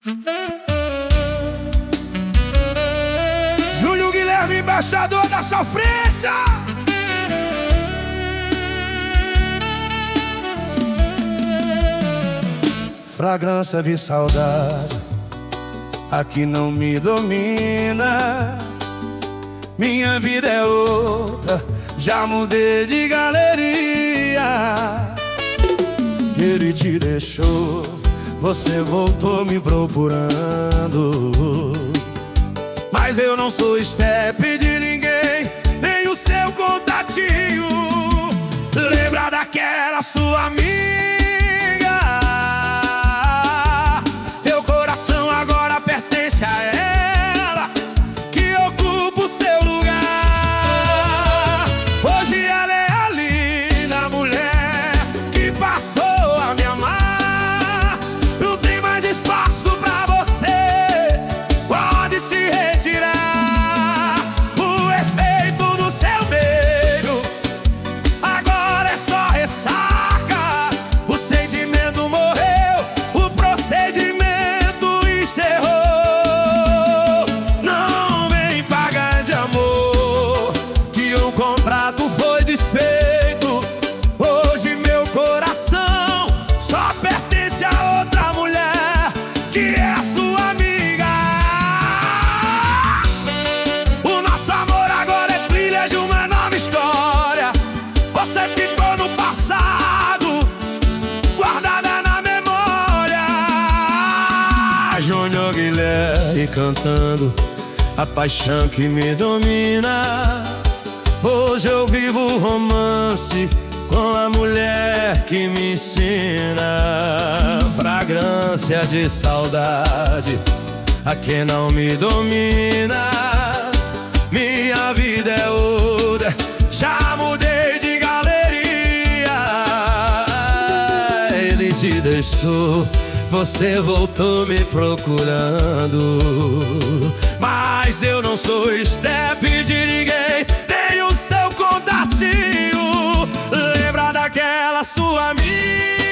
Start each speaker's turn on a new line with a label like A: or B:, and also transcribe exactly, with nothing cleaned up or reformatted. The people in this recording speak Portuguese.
A: Júnior Guilherme, embaixador da sofrência. Fragrância de saudade, aqui não me domina. Minha vida é outra, já mudei de galeria. Ele te deixou, você voltou me procurando. Mas eu não sou step de ninguém, nem o seu contatinho. Lembra daquela sua amiga? Teu coração agora pertence a ela, que ocupa o seu lugar. Hoje ela é a linda mulher que passou a me amar. Não tem mais espaço pra você, pode se retirar. O efeito do seu beijo agora é só ressaca. O sentimento morreu, o procedimento encerrou. Não vem pagar de amor, que um contrato foi desfeito. Hoje meu coração só pertence a outra mulher, que é a sua amiga. O nosso amor agora é trilha de uma nova história. Você ficou no passado, guardada na memória. Júnior Guilherme cantando a paixão que me domina. Hoje eu vivo romance com a mulher que me ensina. Fragrância de saudade, a quem não me domina. Minha vida é outra, já mudei de galeria. Ele te deixou, você voltou me procurando. Mas eu não sou step de ninguém, nem o seu contatinho. Lembra daquela sua amiga?